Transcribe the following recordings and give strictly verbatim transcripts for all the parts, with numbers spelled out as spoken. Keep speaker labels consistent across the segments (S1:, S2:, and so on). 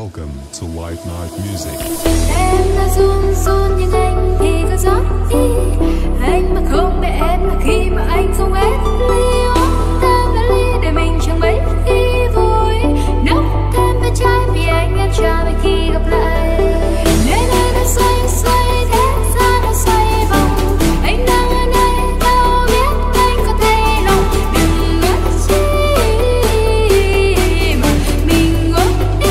S1: Welcome to White Night Music.
S2: Em đã run run nhưng anh thì có gió đi. Anh mà không để em là khi mà anh không ép ly uống thêm vài ly để mình chẳng mấy khi vui. Nấu thêm vài chai vì anh em chờ đợi khi gặp lại. Nơi nơi nó xoay xoay thế gian nó xoay vòng. Anh đang ở nơi đâu biết anh có thấy lòng. Đừng mất chi mà mình ngốc đi.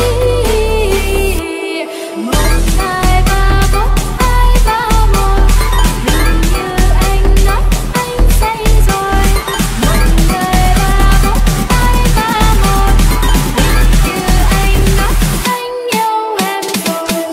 S2: Một hai ba bốn hai ba một. Hình như anh nói anh say rồi. Một hai ba bốn hai ba một. Hình như anh nói anh yêu em rồi.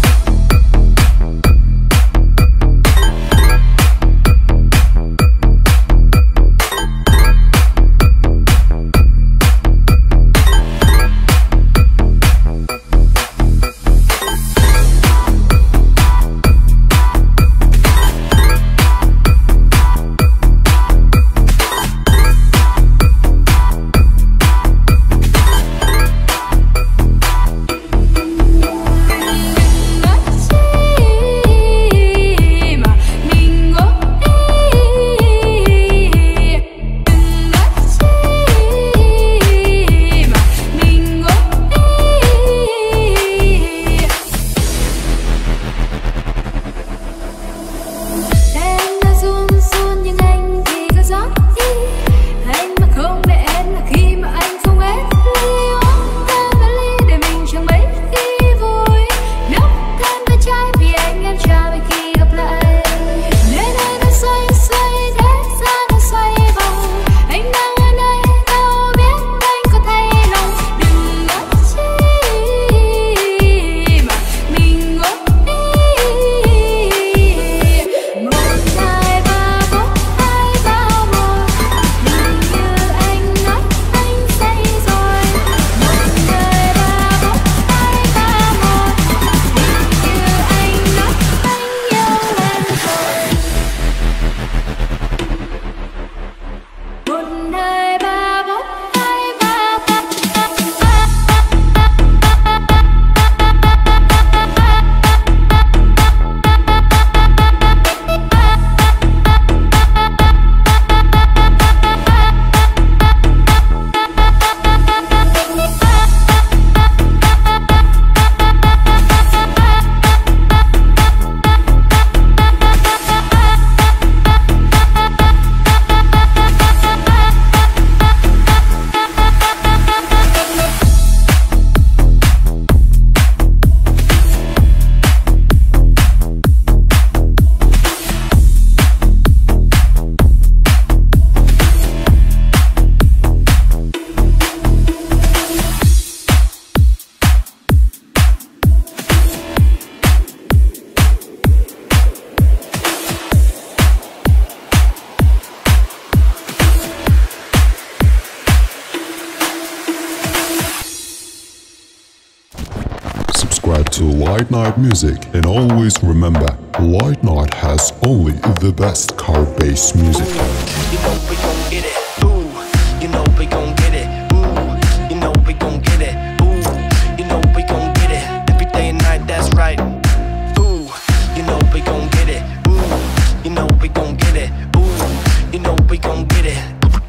S1: Subscribe to White Night Music and always remember, White Night has only the best car-based music.
S3: You know we gon' get it. Ooh, you know we gon' get it. Ooh, you know we gon' get it. Ooh, you know we gon' get it. Every day and night, that's right. Ooh, you know we gon' get it. Ooh, you know we gon' get it. Ooh, you know we gon' get it.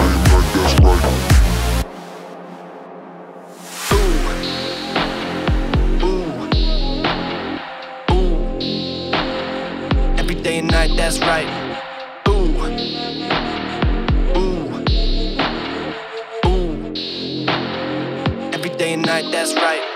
S3: Every day and night, that's right. Ooh, ooh, ooh. Every day and night, that's right.